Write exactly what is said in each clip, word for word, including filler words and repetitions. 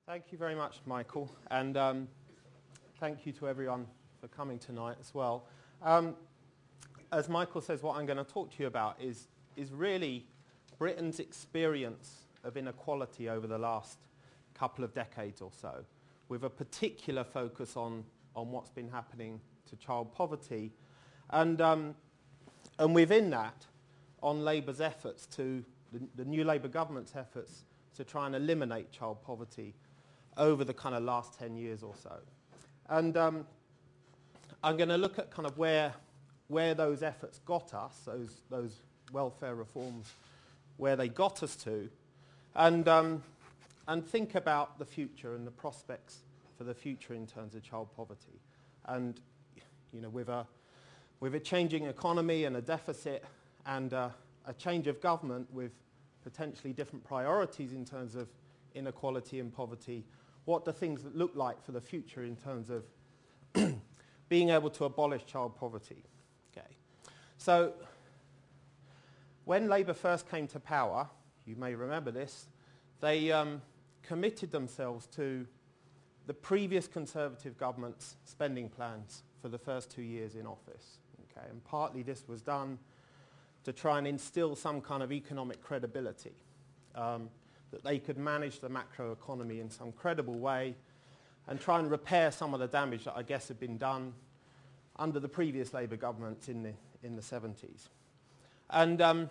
Thank you very much, Michael, and um, thank you to everyone for coming tonight as well. Um, as Michael says, what I'm going to talk to you about is, is really Britain's experience of inequality over the last couple of decades or so, with a particular focus on, on what's been happening to child poverty, and, um, and within that, on Labour's efforts to, the, the new Labour government's efforts to try and eliminate child poverty over the kind of last ten years or so. And um, I'm going to look at kind of where, where those efforts got us, those, those welfare reforms, where they got us to, and, um, and think about the future and the prospects for the future in terms of child poverty. And you know, with a, with a changing economy and a deficit and uh, a change of government with potentially different priorities in terms of inequality and poverty, what do things look like for the future in terms of being able to abolish child poverty? Okay. So when Labour first came to power, you may remember this, they um, committed themselves to the previous Conservative government's spending plans for the first two years in office. Okay. And partly this was done to try and instill some kind of economic credibility. Um, that they could manage the macroeconomy in some credible way and try and repair some of the damage that I guess had been done under the previous Labour governments in the, in the seventies. And um,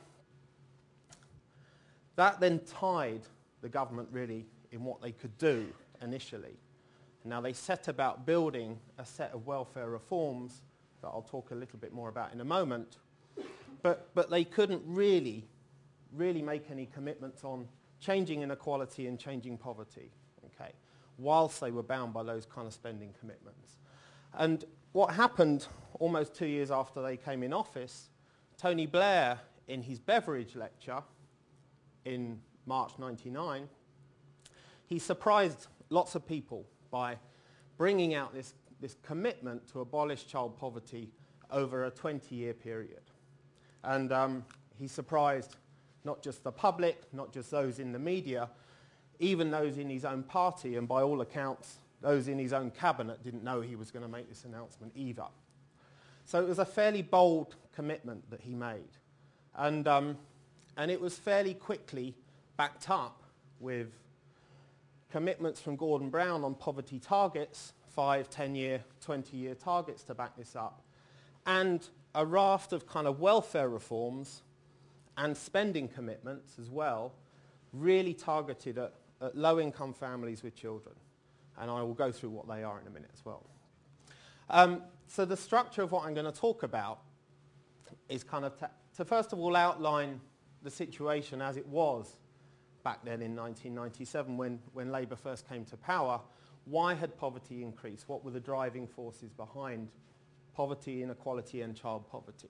that then tied the government really in what they could do initially. Now they set about building a set of welfare reforms that I'll talk a little bit more about in a moment, but, but they couldn't really, really make any commitments on changing inequality and changing poverty, okay, whilst they were bound by those kind of spending commitments. And what happened almost two years after they came in office, Tony Blair, in his Beveridge lecture in March ninety-nine, he surprised lots of people by bringing out this, this commitment to abolish child poverty over a twenty-year period. And um, he surprised not just the public, not just those in the media, even those in his own party, and by all accounts, those in his own cabinet didn't know he was going to make this announcement either. So it was a fairly bold commitment that he made. And, um, and it was fairly quickly backed up with commitments from Gordon Brown on poverty targets, five, ten-year, twenty-year targets to back this up, and a raft of kind of welfare reforms and spending commitments as well, really targeted at, at low-income families with children. And I will go through what they are in a minute as well. Um, so the structure of what I'm going to talk about is kind of to first of all outline the situation as it was back then in nineteen ninety-seven when, when Labour first came to power. Why had poverty increased? What were the driving forces behind poverty, inequality and child poverty?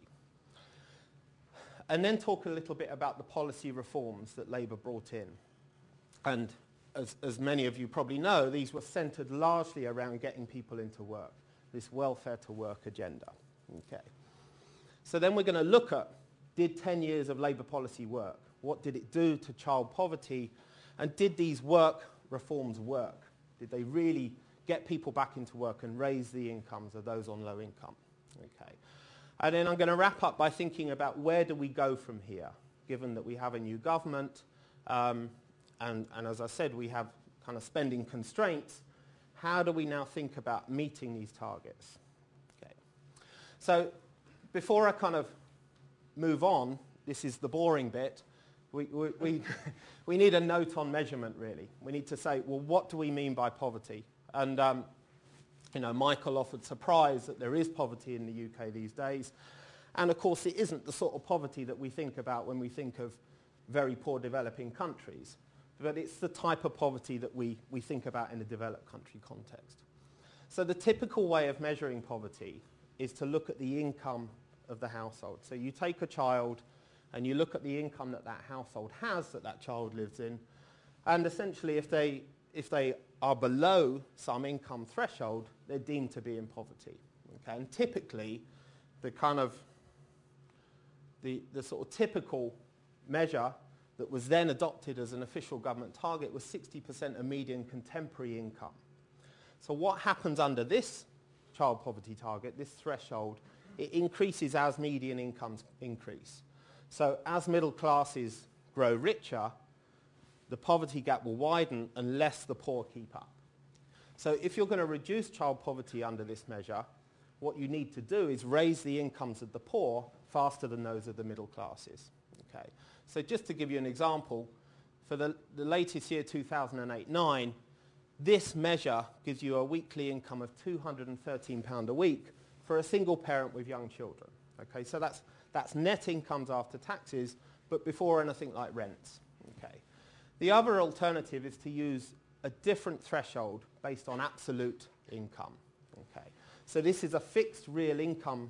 And then talk a little bit about the policy reforms that Labour brought in. And as, as many of you probably know, these were centred largely around getting people into work, this welfare to work agenda. Okay. So then we're going to look at, did ten years of Labour policy work? What did it do to child poverty? And did these work reforms work? Did they really get people back into work and raise the incomes of those on low income? Okay. And then I'm going to wrap up by thinking about where do we go from here, given that we have a new government, um, and, and as I said, we have kind of spending constraints. How do we now think about meeting these targets? Okay. So before I kind of move on, this is the boring bit, we, we, we, we need a note on measurement, really. We need to say, well, what do we mean by poverty? And um, You know, Michael offered surprise that there is poverty in the U K these days. And of course, it isn't the sort of poverty that we think about when we think of very poor developing countries. But it's the type of poverty that we, we think about in a developed country context. So the typical way of measuring poverty is to look at the income of the household. So you take a child and you look at the income that that household has, that that child lives in, and essentially if they, if they are below some income threshold, they're deemed to be in poverty. Okay? And typically, the kind of, the, the sort of typical measure that was then adopted as an official government target was sixty percent of median contemporary income. So what happens under this child poverty target, this threshold, it increases as median incomes increase. So as middle classes grow richer, the poverty gap will widen unless the poor keep up. So if you're going to reduce child poverty under this measure, what you need to do is raise the incomes of the poor faster than those of the middle classes. Okay. So just to give you an example, for the, the latest year, two thousand eight nine, this measure gives you a weekly income of two hundred thirteen pounds a week for a single parent with young children. Okay, so that's, that's net incomes after taxes, but before anything like rents. Okay. The other alternative is to use a different threshold based on absolute income. Okay. So this is a fixed real income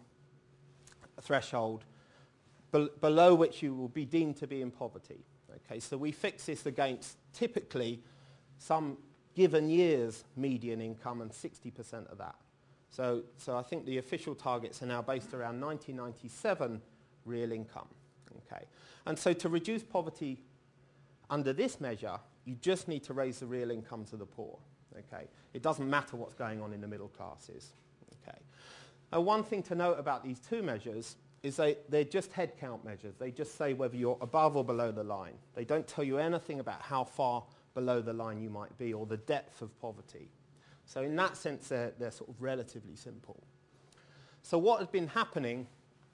threshold be- below which you will be deemed to be in poverty. Okay, so we fix this against typically some given year's median income and sixty percent of that. So, so I think the official targets are now based around nineteen ninety-seven real income. Okay, and so to reduce poverty under this measure, you just need to raise the real income to the poor. Okay, it doesn't matter what's going on in the middle classes. Okay, now one thing to note about these two measures is they, they're just headcount measures. They just say whether you're above or below the line. They don't tell you anything about how far below the line you might be or the depth of poverty. So in that sense, they're, they're sort of relatively simple. So what had been happening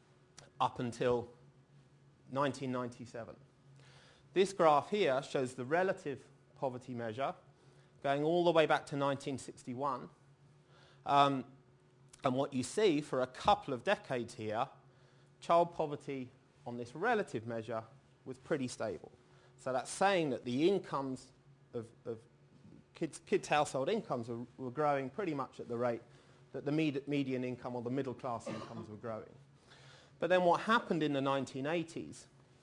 up until nineteen ninety-seven? This graph here shows the relative poverty measure going all the way back to nineteen sixty-one. Um, and what you see for a couple of decades here, child poverty on this relative measure was pretty stable. So that's saying that the incomes of, of kids, kids' household incomes were, were growing pretty much at the rate that the med- median income or the middle class incomes were growing. But then what happened in the nineteen eighties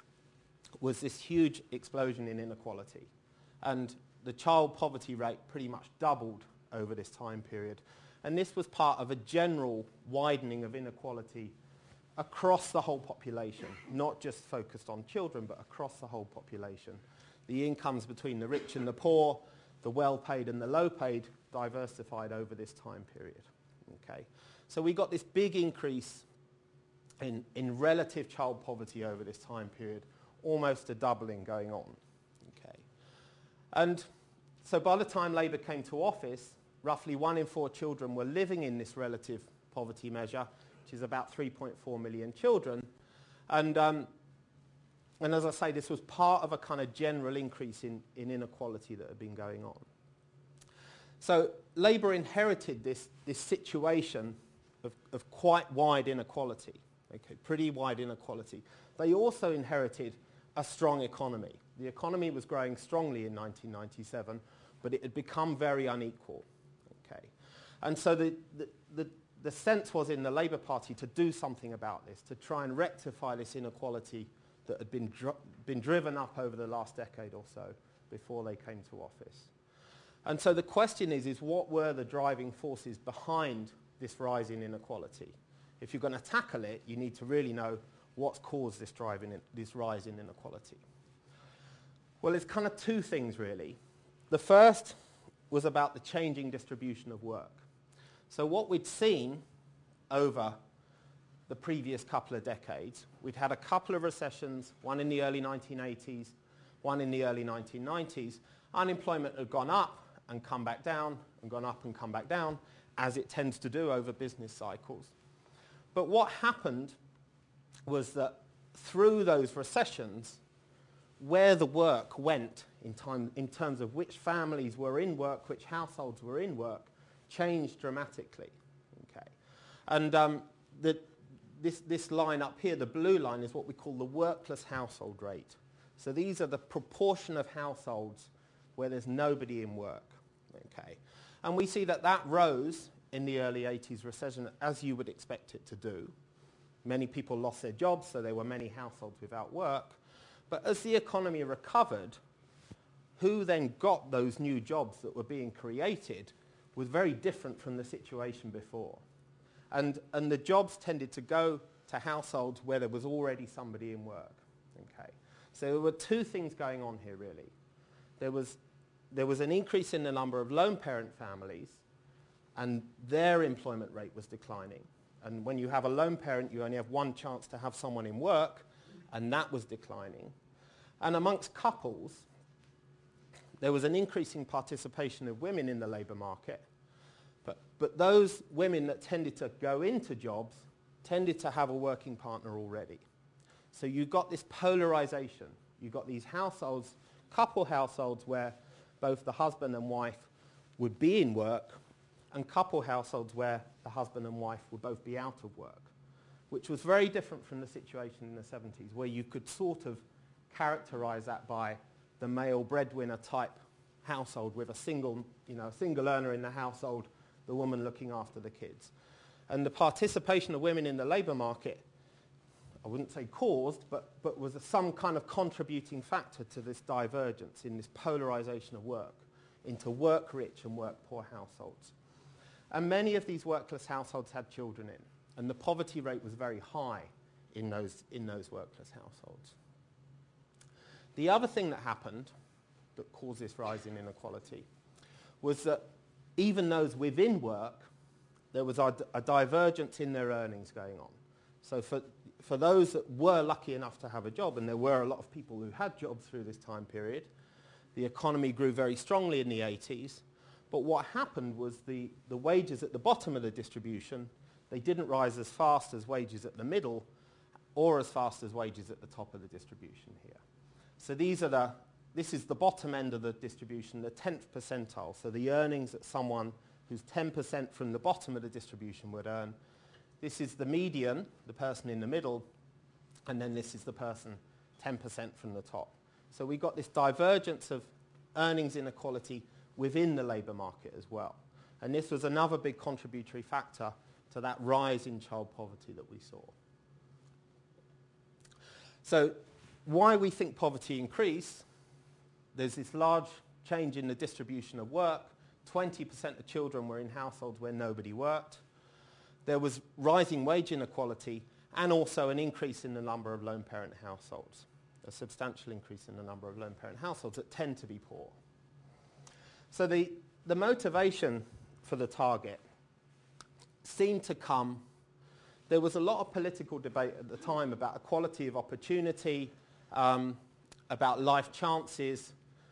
was this huge explosion in inequality. And the child poverty rate pretty much doubled over this time period. And this was part of a general widening of inequality across the whole population, not just focused on children, but across the whole population. The incomes between the rich and the poor, the well-paid and the low-paid, diversified over this time period. Okay, so we got this big increase in, in relative child poverty over this time period, almost a doubling going on. Okay, and so by the time Labour came to office, roughly one in four children were living in this relative poverty measure, which is about three point four million children. And, um, and as I say, this was part of a kind of general increase in, in inequality that had been going on. So Labour inherited this, this situation of, of quite wide inequality, okay, pretty wide inequality. They also inherited a strong economy. The economy was growing strongly in nineteen ninety-seven, but it had become very unequal. Okay, and so the, the, the The sense was in the Labour Party to do something about this, to try and rectify this inequality that had been, dr- been driven up over the last decade or so before they came to office. And so the question is, is what were the driving forces behind this rise in inequality? If you're going to tackle it, you need to really know what's caused this, drive in, this rise in inequality. Well, it's kind of two things, really. The first was about the changing distribution of work. So what we'd seen over the previous couple of decades, we'd had a couple of recessions, one in the early nineteen eighties, one in the early nineteen nineties. Unemployment had gone up and come back down, and gone up and come back down, as it tends to do over business cycles. But what happened was that through those recessions, where the work went in, time, in terms of which families were in work, which households were in work, changed dramatically. Okay, and um, the, this, this line up here, the blue line, is what we call the workless household rate. So these are the proportion of households where there's nobody in work. Okay, and we see that that rose in the early eighties recession, as you would expect it to do. Many people lost their jobs, so there were many households without work. But as the economy recovered, who then got those new jobs that were being created was very different from the situation before. And, and the jobs tended to go to households where there was already somebody in work. Okay. So there were two things going on here, really. There was, there was an increase in the number of lone parent families, and their employment rate was declining. And when you have a lone parent, you only have one chance to have someone in work, and that was declining. And amongst couples, there was an increasing participation of women in the labour market, but, but those women that tended to go into jobs tended to have a working partner already. So you got this polarisation. You got these households, couple households where both the husband and wife would be in work, and couple households where the husband and wife would both be out of work, which was very different from the situation in the seventies, where you could sort of characterise that by the male breadwinner type household with a single, you know, single earner in the household, the woman looking after the kids. And the participation of women in the labour market, I wouldn't say caused, but, but was a, some kind of contributing factor to this divergence in this polarisation of work into work-rich and work-poor households. And many of these workless households had children in, and the poverty rate was very high in those, in those workless households. The other thing that happened that caused this rise in inequality was that even those within work, there was a, a divergence in their earnings going on. So for, for those that were lucky enough to have a job, and there were a lot of people who had jobs through this time period, the economy grew very strongly in the eighties. But what happened was the, the wages at the bottom of the distribution, they didn't rise as fast as wages at the middle or as fast as wages at the top of the distribution here. So these are the, this is the bottom end of the distribution, the tenth percentile. So the earnings that someone who's ten percent from the bottom of the distribution would earn. This is the median, the person in the middle, and then this is the person ten percent from the top. So we got this divergence of earnings inequality within the labour market as well. And this was another big contributory factor to that rise in child poverty that we saw. So why we think poverty increased, there's this large change in the distribution of work. twenty percent of children were in households where nobody worked. There was rising wage inequality and also an increase in the number of lone parent households, a substantial increase in the number of lone parent households that tend to be poor. So the, the motivation for the target seemed to come, there was a lot of political debate at the time about equality of opportunity, um, about life chances.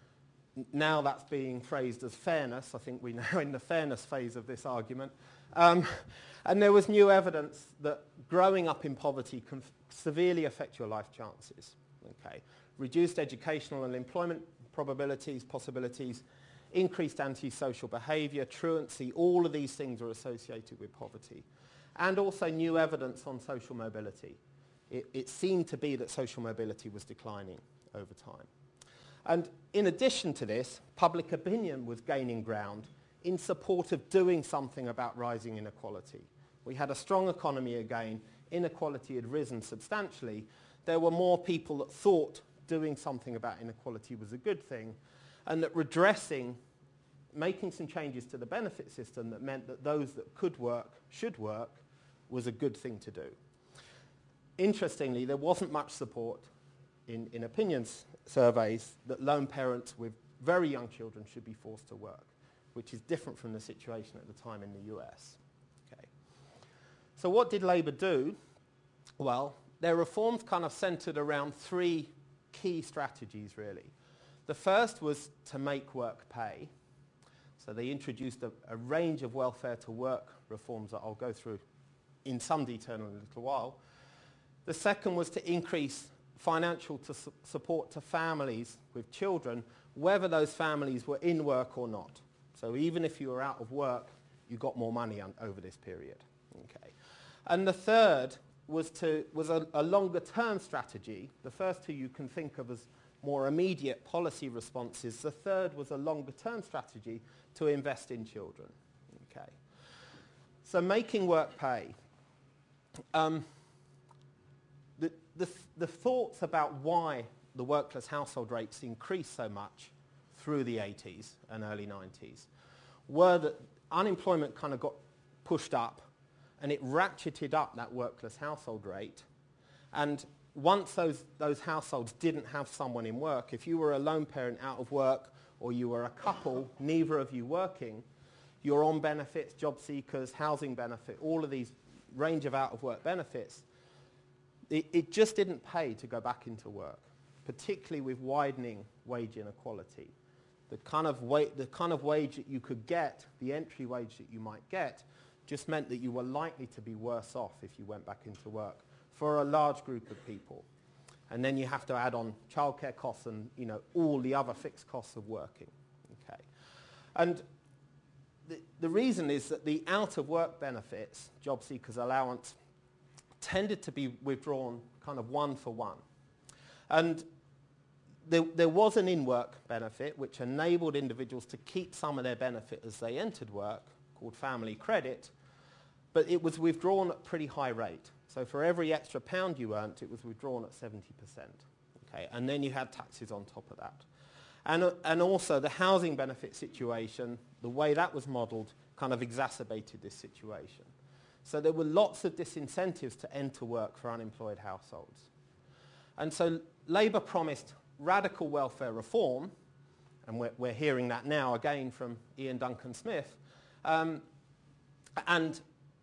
Now that's being phrased as fairness. I think we're now in the fairness phase of this argument. Um, and there was new evidence that growing up in poverty can f- severely affect your life chances. Okay. Reduced educational and employment probabilities, possibilities, increased antisocial behaviour, truancy, all of these things are associated with poverty. And also new evidence on social mobility. It, it seemed to be that social mobility was declining over time. And in addition to this, public opinion was gaining ground in support of doing something about rising inequality. We had a strong economy again, inequality had risen substantially. There were more people that thought doing something about inequality was a good thing, and that redressing, making some changes to the benefit system that meant that those that could work, should work, was a good thing to do. Interestingly, there wasn't much support in, in opinions surveys that lone parents with very young children should be forced to work, which is different from the situation at the time in the U S. Okay. So what did Labour do? Well, their reforms kind of centred around three key strategies, really. The first was to make work pay. So they introduced a, a range of welfare to work reforms that I'll go through in some detail in a little while. The second was to increase financial to su- support to families with children, whether those families were in work or not. So even if you were out of work, you got more money un- over this period. Okay. And the third was, to, was a, a longer term strategy. The first two you can think of as more immediate policy responses. The third was a longer term strategy to invest in children. Okay. So making work pay. Um, the, the, the thoughts about why the workless household rates increased so much through the eighties and early nineties were that unemployment kind of got pushed up and it ratcheted up that workless household rate. And once those, those households didn't have someone in work, if you were a lone parent out of work or you were a couple, neither of you working, you're on benefits, job seekers, housing benefit, all of these range of out-of-work benefits, it, it just didn't pay to go back into work, particularly with widening wage inequality. The kind of, wa- the kind of wage that you could get, the entry wage that you might get, just meant that you were likely to be worse off if you went back into work for a large group of people. And then you have to add on childcare costs and, you know, all the other fixed costs of working. Okay. And the, the reason is that the out-of-work benefits, job seekers allowance, tended to be withdrawn kind of one for one. And there, there was an in-work benefit which enabled individuals to keep some of their benefit as they entered work, called family credit, but it was withdrawn at a pretty high rate. So for every extra pound you earned, it was withdrawn at seventy percent. Okay, and then you had taxes on top of that. And, uh, and also the housing benefit situation, the way that was modelled, kind of exacerbated this situation. So there were lots of disincentives to enter work for unemployed households. And so Labour promised radical welfare reform, and we're, we're hearing that now again from Ian Duncan Smith, um, and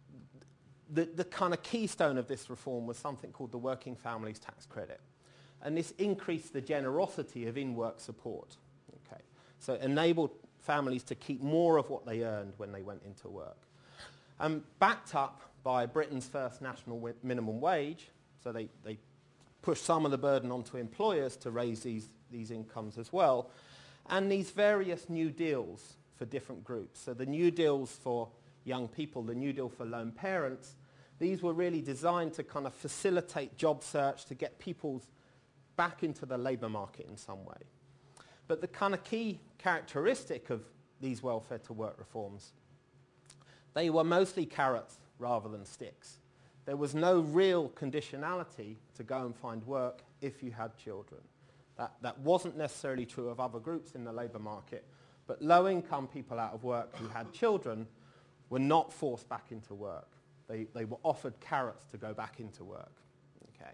the, the kind of keystone of this reform was something called the Working Families Tax Credit. And this increased the generosity of in-work support. Okay. So it enabled families to keep more of what they earned when they went into work. Um, backed up by Britain's first national wi- minimum wage, so they, they pushed some of the burden onto employers to raise these, these incomes as well, and these various new deals for different groups. So the new deals for young people, the new deal for lone parents, these were really designed to kind of facilitate job search, to get people back into the labour market in some way. But the kind of key characteristic of these welfare to work reforms, they were mostly carrots rather than sticks. There was no real conditionality to go and find work if you had children. That, that wasn't necessarily true of other groups in the labour market, but low-income people out of work who had children were not forced back into work. They, they were offered carrots to go back into work. Okay.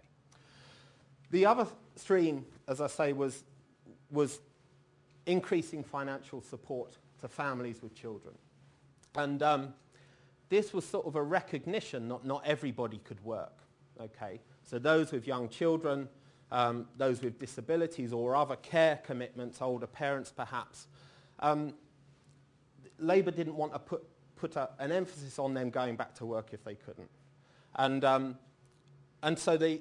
The other stream, as I say, was, was increasing financial support to families with children. And um, this was sort of a recognition not, not everybody could work. Okay. So those with young children, um, those with disabilities or other care commitments, older parents perhaps, um, Labour didn't want to put put a, an emphasis on them going back to work if they couldn't. And, um, and so they,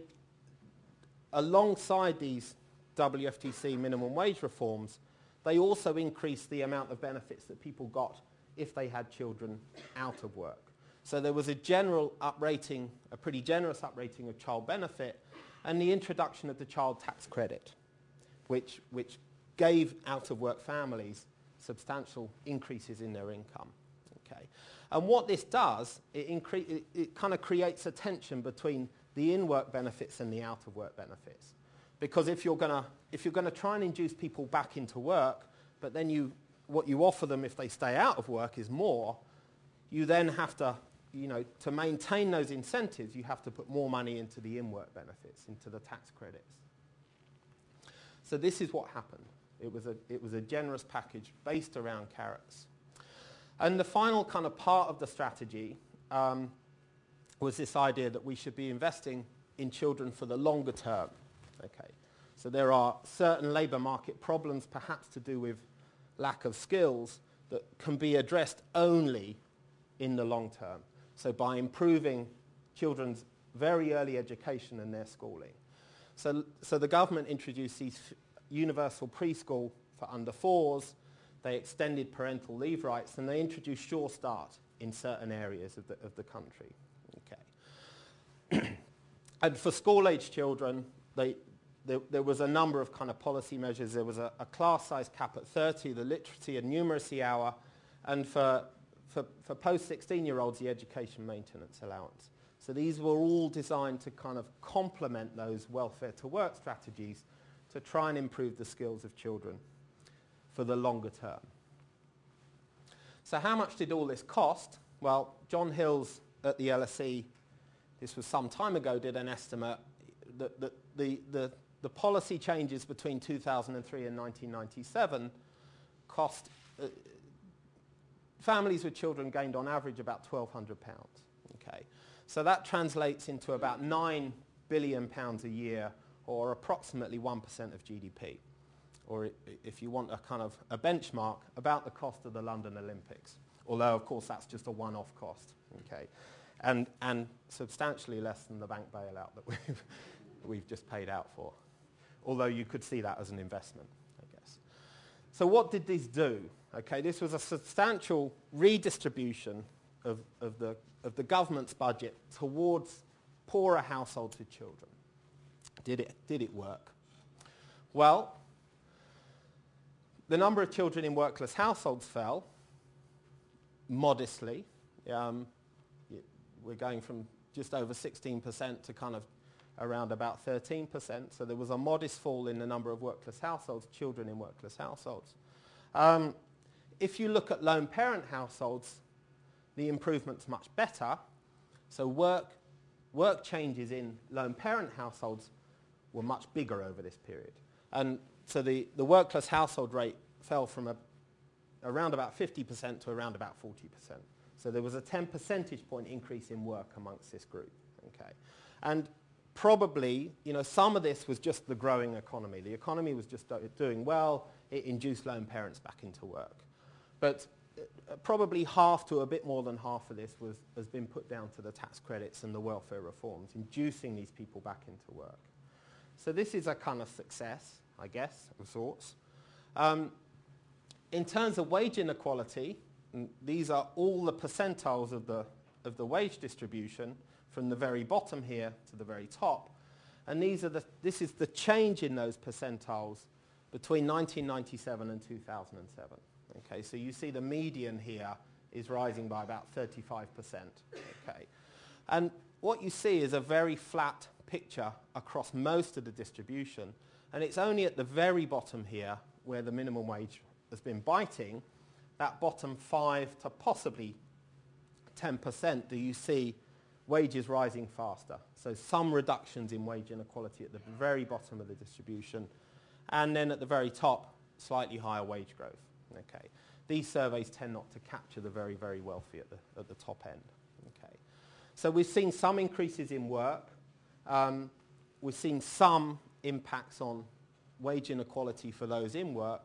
alongside these W F T C minimum wage reforms, they also increased the amount of benefits that people got if they had children out of work. So there was a general uprating, a pretty generous uprating of child benefit, and the introduction of the child tax credit, which, which gave out-of-work families substantial increases in their income. Okay. And what this does, it, incre- it, it kind of creates a tension between the in-work benefits and the out-of-work benefits. Because if you're going if you're going to try and induce people back into work, but then you, what you offer them if they stay out of work is more, you then have to, you know, to maintain those incentives, you have to put more money into the in-work benefits, into the tax credits. So this is what happened. It was a, it was a generous package based around carrots. And the final kind of part of the strategy um, was this idea that we should be investing in children for the longer term. Okay. So there are certain labour market problems, perhaps to do with lack of skills, that can be addressed only in the long term. So by improving children's very early education and their schooling. So, so the government introduced these f- universal preschool for under fours. They extended parental leave rights, and they introduced Sure Start in certain areas of the, of the country. Okay. And for school-age children, they, there, there was a number of kind of policy measures. There was a, a class size cap at thirty, the literacy and numeracy hour, and for, for, for post sixteen-year-olds, the education maintenance allowance. So these were all designed to kind of complement those welfare to work strategies to try and improve the skills of children for the longer term. So how much did all this cost? Well, John Hills at the L S E, this was some time ago, did an estimate that, that the, the, the policy changes between two thousand three and nineteen ninety-seven cost, uh, families with children gained on average about twelve hundred pounds. Okay. So that translates into about nine billion pounds a year, or approximately one percent of G D P. Or if you want a kind of a benchmark, about the cost of the London Olympics. Although, of course, that's just a one-off cost. Okay. And, and substantially less than the bank bailout that we've, we've just paid out for. Although you could see that as an investment, I guess. So what did this do? Okay, this was a substantial redistribution of, of, the, of the government's budget towards poorer households with children. Did it, did it work? Well, the number of children in workless households fell modestly. Um, we're going from just over sixteen percent to kind of around about thirteen percent. So there was a modest fall in the number of workless households, children in workless households. Um, if you look at lone parent households, the improvement's much better. So work, work changes in lone parent households were much bigger over this period. And so the, the workless household rate fell from a, around about fifty percent to around about forty percent. So there was a ten percentage point increase in work amongst this group. Okay. And probably, you know, some of this was just the growing economy. The economy was just do- doing well. It induced lone parents back into work. But uh, probably half to a bit more than half of this was, has been put down to the tax credits and the welfare reforms, inducing these people back into work. So this is a kind of success, I guess, of sorts. Um, in terms of wage inequality, these are all the percentiles of the, of the wage distribution from the very bottom here to the very top. And these are the, this is the change in those percentiles between nineteen ninety-seven and two thousand seven. Okay, so you see the median here is rising by about thirty-five percent. Okay. And what you see is a very flat picture across most of the distribution. And it's only at the very bottom here where the minimum wage has been biting, that bottom five to possibly ten percent, do you see wages rising faster. So some reductions in wage inequality at the very bottom of the distribution. And then at the very top, slightly higher wage growth. Okay. These surveys tend not to capture the very, very wealthy at the, at the top end. Okay. So we've seen some increases in work. Um, we've seen some impacts on wage inequality for those in work.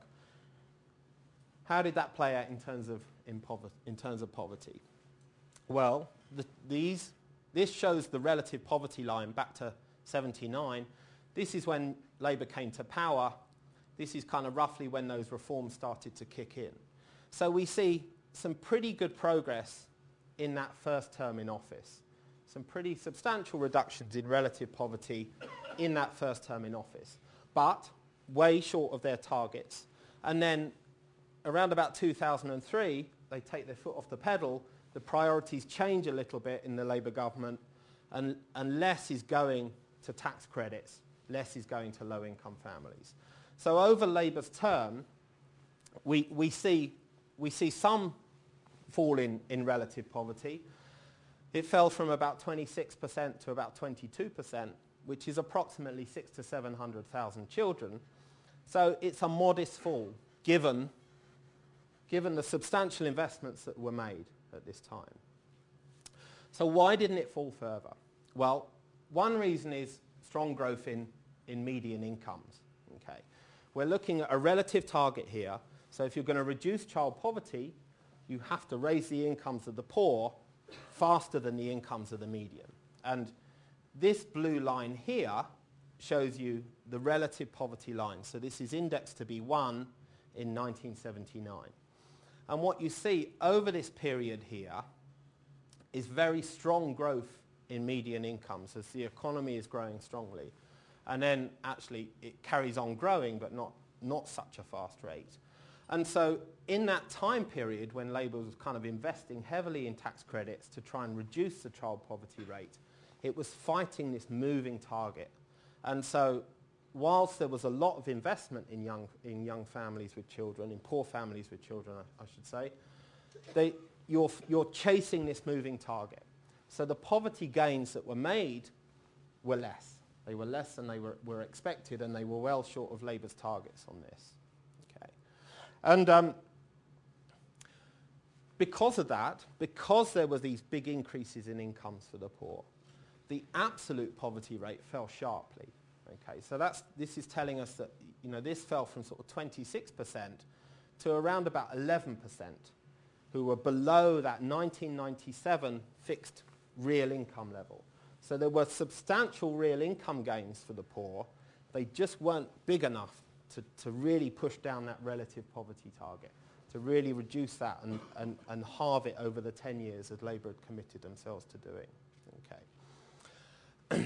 How did that play out in terms of, in pover- in terms of poverty? Well, the, these, this shows the relative poverty line back to seventy-nine. This is when Labour came to power. This is kind of roughly when those reforms started to kick in. So we see some pretty good progress in that first term in office. Some pretty substantial reductions in relative poverty in that first term in office, but way short of their targets. And then around about two thousand three, they take their foot off the pedal. The priorities change a little bit in the Labour government, and, and less is going to tax credits, less is going to low-income families. So over Labour's term, we, we, see, we see some fall in, in relative poverty. It fell from about twenty-six percent to about twenty-two percent, which is approximately six to seven hundred thousand children. So it's a modest fall, given, given the substantial investments that were made at this time. So why didn't it fall further? Well, one reason is strong growth in, in median incomes. Okay. We're looking at a relative target here. So if you're going to reduce child poverty, you have to raise the incomes of the poor faster than the incomes of the median. And this blue line here shows you the relative poverty line. So this is indexed to be one in nineteen seventy-nine. And what you see over this period here is very strong growth in median incomes as the economy is growing strongly. And then actually it carries on growing, but not, not such a fast rate. And so in that time period when Labour was kind of investing heavily in tax credits to try and reduce the child poverty rate, it was fighting this moving target. And so whilst there was a lot of investment in young, in young families with children, in poor families with children, I, I should say, they, you're, you're chasing this moving target. So the poverty gains that were made were less. They were less than they were, were expected, and they were well short of Labour's targets on this. Okay. And um, because of that, because there were these big increases in incomes for the poor, the absolute poverty rate fell sharply. Okay, so that's, this is telling us that, you know, this fell from sort of twenty-six percent to around about eleven percent who were below that nineteen ninety-seven fixed real income level. So there were substantial real income gains for the poor. They just weren't big enough to, to really push down that relative poverty target, to really reduce that and, and, and halve it over the ten years that Labour had committed themselves to doing. Okay.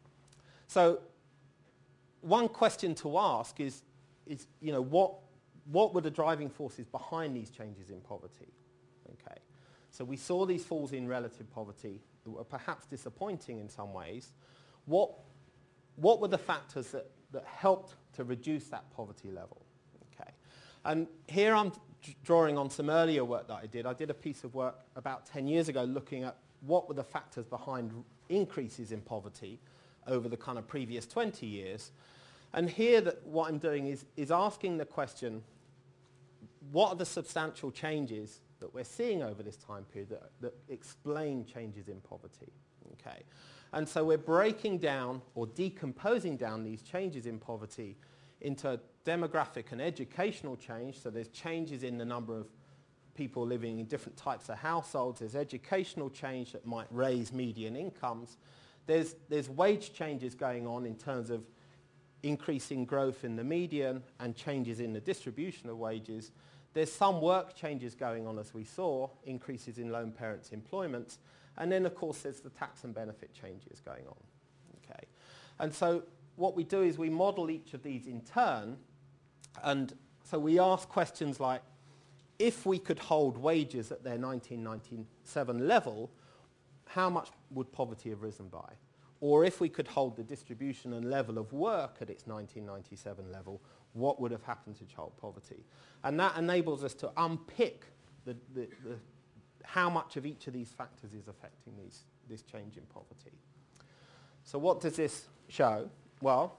So one question to ask is, is you know, what, what were the driving forces behind these changes in poverty? Okay. So we saw these falls in relative poverty that were perhaps disappointing in some ways. What, what were the factors that, that helped to reduce that poverty level? Okay. And here I'm drawing on some earlier work that I did. I did a piece of work about ten years ago looking at what were the factors behind increases in poverty over the kind of previous twenty years. And here that what I'm doing is, is asking the question, what are the substantial changes that we're seeing over this time period that, that explain changes in poverty? Okay. And so we're breaking down or decomposing down these changes in poverty into demographic and educational change. So there's changes in the number of people living in different types of households. There's educational change that might raise median incomes. There's, there's wage changes going on in terms of increasing growth in the median and changes in the distribution of wages. There's some work changes going on, as we saw, increases in lone parents' employment. And then, of course, there's the tax and benefit changes going on. Okay. And so what we do is we model each of these in turn. And so we ask questions like, if we could hold wages at their nineteen ninety-seven level, how much would poverty have risen by? Or if we could hold the distribution and level of work at its nineteen ninety-seven level, what would have happened to child poverty? And that enables us to unpick the, the, the, how much of each of these factors is affecting these, this change in poverty. So what does this show? Well,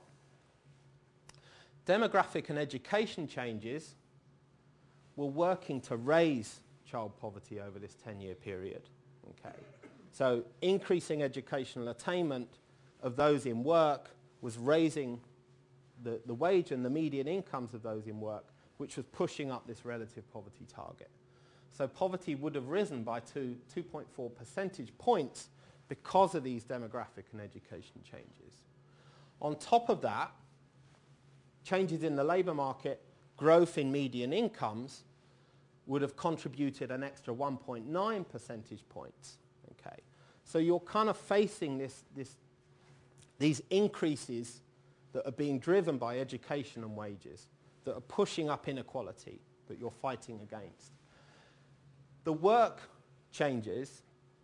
demographic and education changes were working to raise child poverty over this ten-year period. Okay. So increasing educational attainment of those in work was raising the, the wage and the median incomes of those in work, which was pushing up this relative poverty target. So poverty would have risen by two, two point four percentage points because of these demographic and education changes. On top of that, changes in the labour market, growth in median incomes, would have contributed an extra one point nine percentage points. Okay. So you're kind of facing this, this, these increases that are being driven by education and wages, that are pushing up inequality, that you're fighting against. The work changes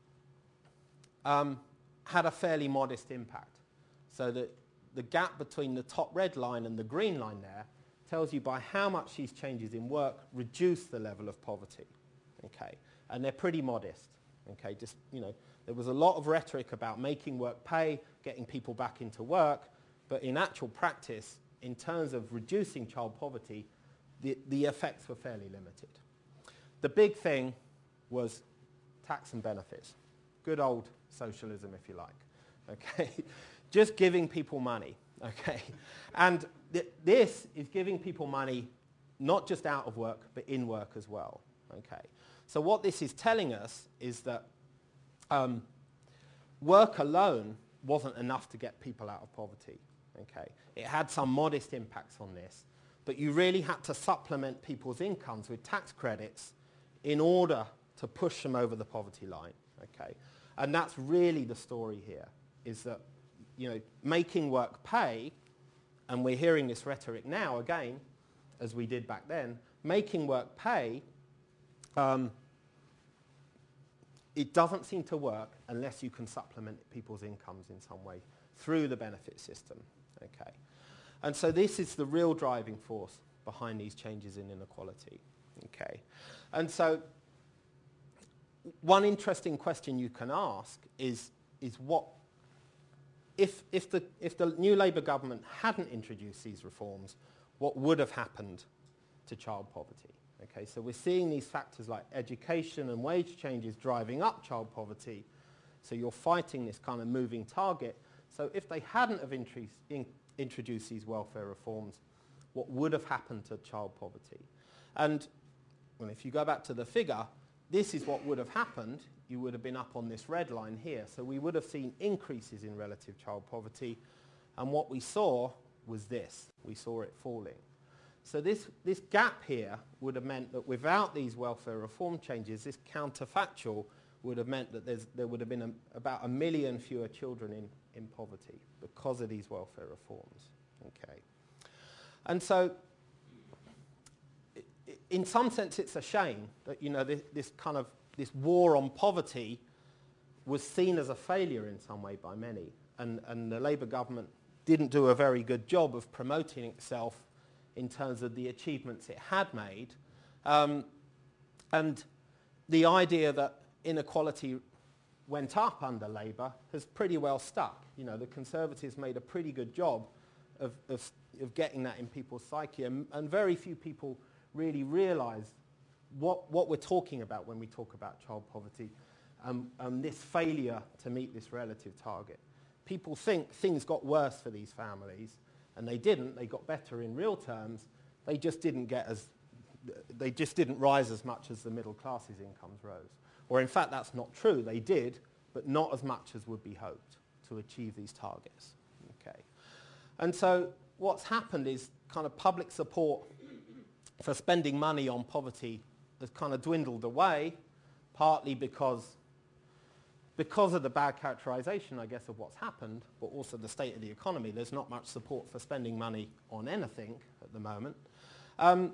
um, had a fairly modest impact. So that the gap between the top red line and the green line there tells you by how much these changes in work reduce the level of poverty. Okay. And they're pretty modest. Okay. Just, you know, there was a lot of rhetoric about making work pay, getting people back into work, but in actual practice, in terms of reducing child poverty, the, the effects were fairly limited. The big thing was tax and benefits. Good old socialism, if you like. Okay. Just giving people money. Okay. And th this is giving people money not just out of work, but in work as well. Okay. So what this is telling us is that um, work alone wasn't enough to get people out of poverty. Okay. It had some modest impacts on this, but you really had to supplement people's incomes with tax credits in order to push them over the poverty line. Okay. And that's really the story here, is that, you know, making work pay, and we're hearing this rhetoric now again, as we did back then, making work pay, um, it doesn't seem to work unless you can supplement people's incomes in some way through the benefit system. Okay. And so this is the real driving force behind these changes in inequality. Okay. And so one interesting question you can ask is, is what, if, if, the, if the new Labour government hadn't introduced these reforms, what would have happened to child poverty? Okay, so we're seeing these factors like education and wage changes driving up child poverty. So you're fighting this kind of moving target. So if they hadn't have intri- in, introduced these welfare reforms, what would have happened to child poverty? And well, if you go back to the figure, this is what would have happened. You would have been up on this red line here. So we would have seen increases in relative child poverty. And what we saw was this. We saw it falling. So this, this gap here would have meant that without these welfare reform changes, this counterfactual would have meant that there's, there would have been a, about a million fewer children in, in poverty because of these welfare reforms. Okay. And so in some sense it's a shame that, you know, this, this kind of this war on poverty was seen as a failure in some way by many, and, and the Labour government didn't do a very good job of promoting itself in terms of the achievements it had made. Um, and the idea that inequality went up under Labour has pretty well stuck. You know, the Conservatives made a pretty good job of, of, of getting that in people's psyche, and, and very few people really realise what, what we're talking about when we talk about child poverty, um, and this failure to meet this relative target. People think things got worse for these families, and they didn't. They got better in real terms. They just didn't get as, they just didn't rise as much as the middle class's incomes rose. Or in fact, that's not true. They did, but not as much as would be hoped to achieve these targets. Okay. And so what's happened is kind of public support for spending money on poverty has kind of dwindled away, partly because Because of the bad characterization, I guess, of what's happened, but also the state of the economy. There's not much support for spending money on anything at the moment. Um,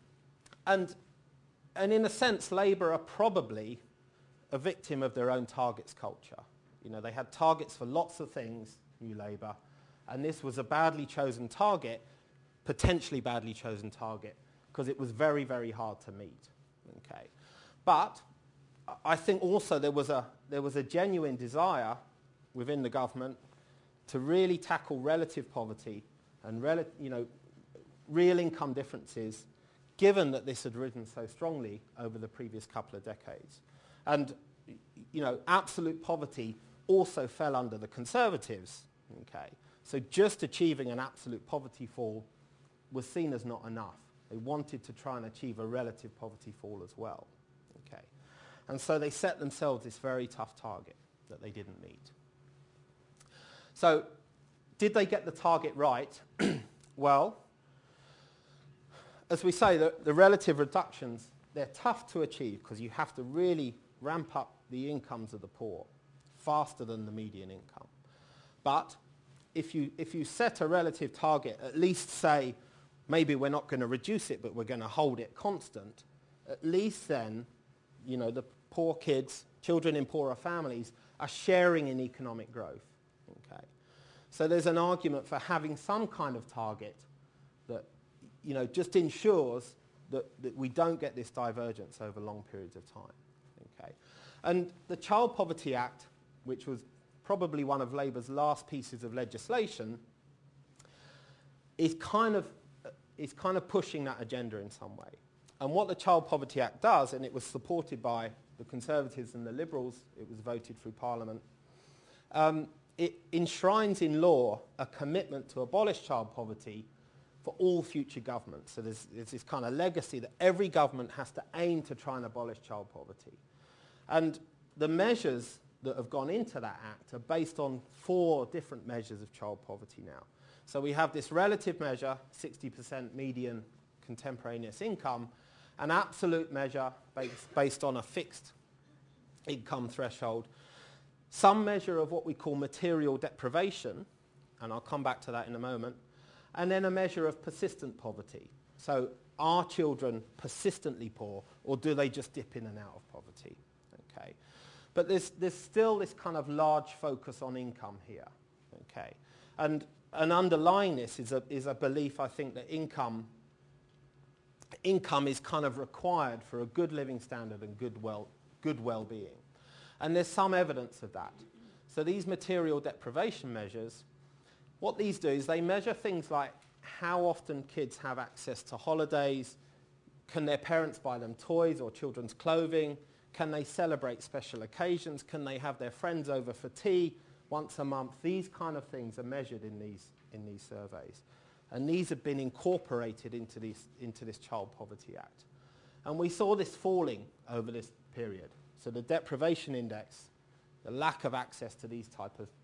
and, and in a sense, Labour are probably a victim of their own targets culture. You know, they had targets for lots of things, New Labour, and this was a badly chosen target, potentially badly chosen target, because it was very, very hard to meet. Okay. But I think also there was a there was a genuine desire within the government to really tackle relative poverty and rel- you know real income differences, given that this had risen so strongly over the previous couple of decades. And you know, absolute poverty also fell under the Conservatives. Okay, so just achieving an absolute poverty fall was seen as not enough. They wanted to try and achieve a relative poverty fall as well. Okay. And so they set themselves this very tough target that they didn't meet. So did they get the target right? Well, as we say, the, the relative reductions, they're tough to achieve because you have to really ramp up the incomes of the poor faster than the median income. But if you, if you set a relative target, at least say, maybe we're not going to reduce it, but we're going to hold it constant, at least then, you know, the poor kids, children in poorer families, are sharing in economic growth. Okay. So there's an argument for having some kind of target that, you know, just ensures that, that we don't get this divergence over long periods of time. Okay. And the Child Poverty Act, which was probably one of Labour's last pieces of legislation, is kind of, is kind of pushing that agenda in some way. And what the Child Poverty Act does, and it was supported by the Conservatives and the Liberals, it was voted through Parliament, um, it enshrines in law a commitment to abolish child poverty for all future governments. So there's, there's this kind of legacy that every government has to aim to try and abolish child poverty. And the measures that have gone into that act are based on four different measures of child poverty now. So we have this relative measure, sixty percent median contemporaneous income, an absolute measure based, based on a fixed income threshold, some measure of what we call material deprivation, and I'll come back to that in a moment, and then a measure of persistent poverty. So are children persistently poor, or do they just dip in and out of poverty? Okay. But there's, there's still this kind of large focus on income here. Okay. And, and underlying this is a, is a belief, I think, that income income is kind of required for a good living standard and good, well, good well-being. And there's some evidence of that. So these material deprivation measures, what these do is they measure things like how often kids have access to holidays, can their parents buy them toys or children's clothing, can they celebrate special occasions, can they have their friends over for tea once a month. These kind of things are measured in these, in these surveys. And these have been incorporated into, these, into this Child Poverty Act. And we saw this falling over this period. So the deprivation index, the lack of access to these type of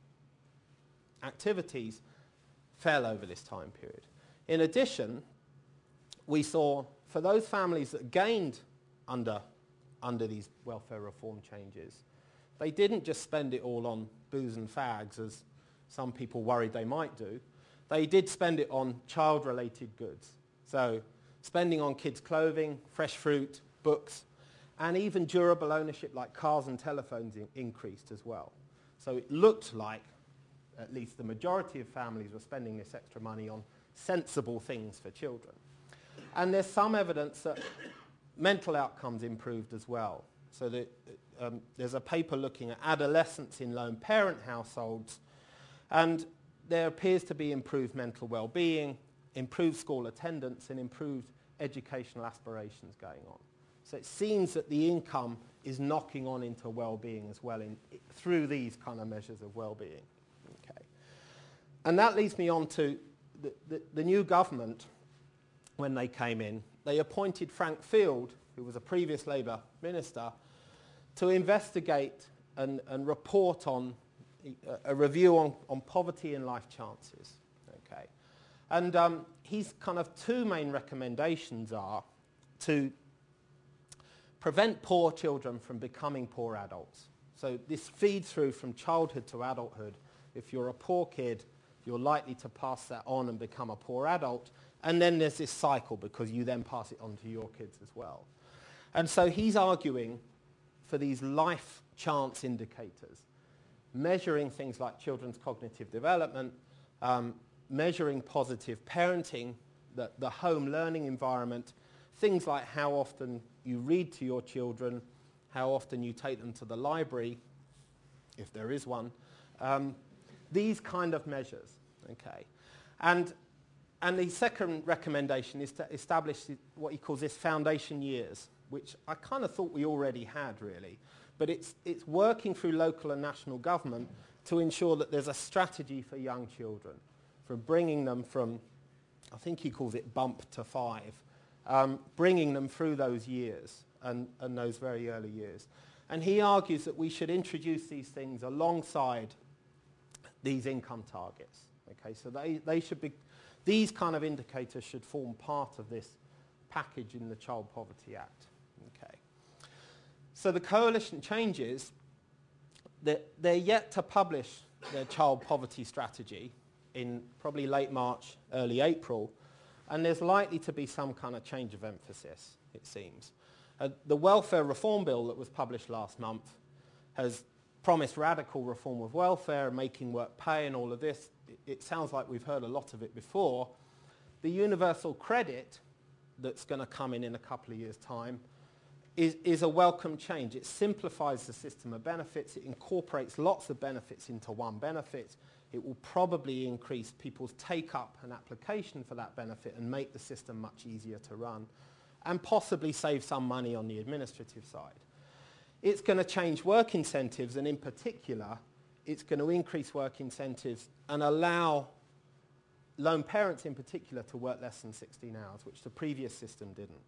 activities, fell over this time period. In addition, we saw for those families that gained under, under these welfare reform changes, they didn't just spend it all on booze and fags, as some people worried they might do. They did spend it on child-related goods. So spending on kids' clothing, fresh fruit, books, and even durable ownership like cars and telephones in increased as well. So it looked like at least the majority of families were spending this extra money on sensible things for children. And there's some evidence that mental outcomes improved as well. So that, um, there's a paper looking at adolescents in lone parent households, and there appears to be improved mental well-being, improved school attendance, and improved educational aspirations going on. So it seems that the income is knocking on into well-being as well in, through these kind of measures of well-being. Okay. And that leads me on to the, the, the new government. When they came in, they appointed Frank Field, who was a previous Labour minister, to investigate and, and report on a, a review on, on poverty and life chances. Okay. And um, his kind of two main recommendations are to prevent poor children from becoming poor adults. So this feeds through from childhood to adulthood. If you're a poor kid, you're likely to pass that on and become a poor adult. And then there's this cycle because you then pass it on to your kids as well. And so he's arguing for these life chance indicators, measuring things like children's cognitive development, um, measuring positive parenting, the, the home learning environment, things like how often you read to your children, how often you take them to the library, if there is one, um, these kind of measures. Okay. And And the second recommendation is to establish what he calls this foundation years, which I kind of thought we already had, really. But it's, it's working through local and national government to ensure that there's a strategy for young children, for bringing them from, I think he calls it bump to five, um, bringing them through those years and, and those very early years. And he argues that we should introduce these things alongside these income targets. Okay, so they, they should be... These kind of indicators should form part of this package in the Child Poverty Act. Okay. So the coalition changes, they're, they're yet to publish their child poverty strategy in probably late March, early April, and there's likely to be some kind of change of emphasis, it seems. Uh, the welfare reform bill that was published last month has promised radical reform of welfare, making work pay and all of this. It sounds like we've heard a lot of it before. The universal credit that's going to come in in a couple of years' time is, is a welcome change. It simplifies the system of benefits. It incorporates lots of benefits into one benefit. It will probably increase people's take-up and application for that benefit and make the system much easier to run, and possibly save some money on the administrative side. It's going to change work incentives, and in particular, it's going to increase work incentives and allow lone parents in particular to work less than sixteen hours, which the previous system didn't.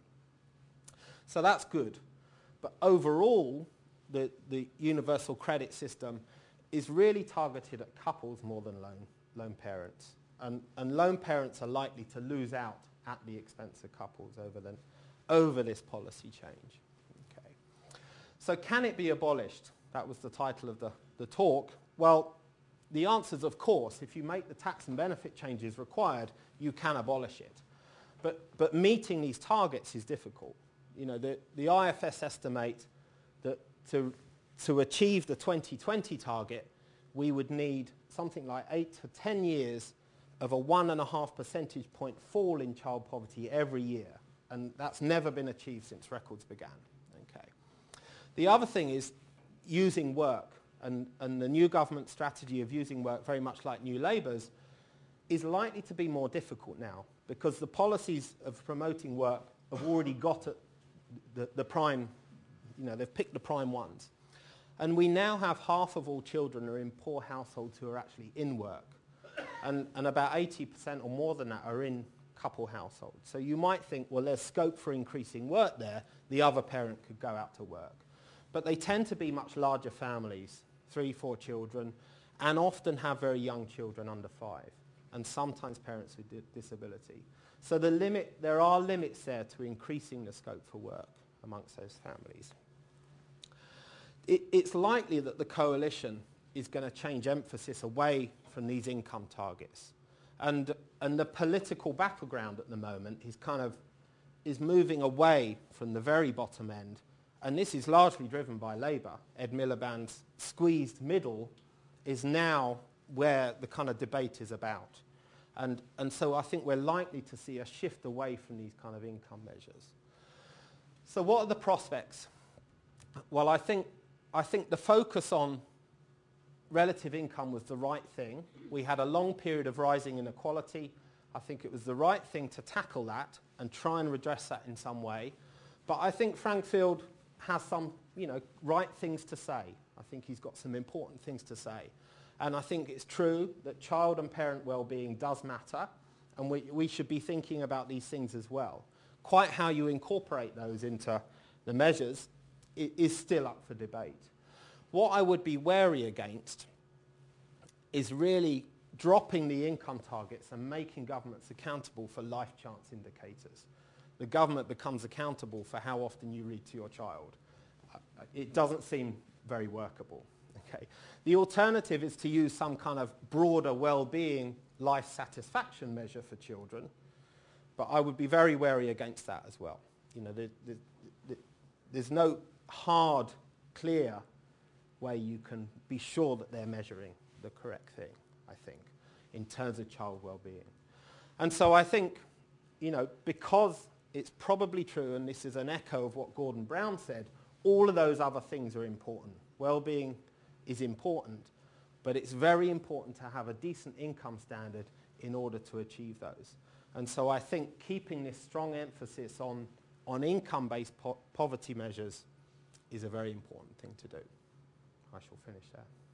So that's good. But overall, the, the universal credit system is really targeted at couples more than lone, lone parents. And, and lone parents are likely to lose out at the expense of couples over, the, over this policy change. Okay. So can it be abolished? That was the title of the, the talk. Well, the answer is of course. If you make the tax and benefit changes required, you can abolish it. But, but meeting these targets is difficult. You know, the, the I F S estimate that to, to achieve the twenty twenty target, we would need something like eight to ten years of a one and a half percentage point fall in child poverty every year. And that's never been achieved since records began. Okay. The other thing is using work and, and the new government strategy of using work very much like New Labour's is likely to be more difficult now because the policies of promoting work have already got at the, the prime, you know, they've picked the prime ones. And we now have half of all children are in poor households who are actually in work. And, and about eighty percent or more than that are in couple households. So you might think, well, there's scope for increasing work there. The other parent could go out to work. But they tend to be much larger families, three, four children, and often have very young children under five, and sometimes parents with di- disability. So the limit, there are limits there to increasing the scope for work amongst those families. It, it's likely that the coalition is going to change emphasis away from these income targets. And, and the political battleground at the moment is kind of is moving away from the very bottom end. And this is largely driven by Labour. Ed Miliband's squeezed middle is now where the kind of debate is about. And, and so I think we're likely to see a shift away from these kind of income measures. So what are the prospects? Well, I think, I think the focus on relative income was the right thing. We had a long period of rising inequality. I think it was the right thing to tackle that and try and redress that in some way. But I think Frank Field has some, you know, right things to say. I think he's got some important things to say. And I think it's true that child and parent well-being does matter, and we, we should be thinking about these things as well. Quite how you incorporate those into the measures is still up for debate. What I would be wary against is really dropping the income targets and making governments accountable for life chance indicators. The government becomes accountable for how often you read to your child. It doesn't seem very workable. Okay. The alternative is to use some kind of broader well-being life satisfaction measure for children, but I would be very wary against that as well. You know, the, the, the, there's no hard, clear way you can be sure that they're measuring the correct thing, I think, in terms of child well-being. And so I think, you know, because it's probably true, and this is an echo of what Gordon Brown said, all of those other things are important. Well-being is important, but it's very important to have a decent income standard in order to achieve those. And so I think keeping this strong emphasis on, on income-based po- poverty measures is a very important thing to do. I shall finish there.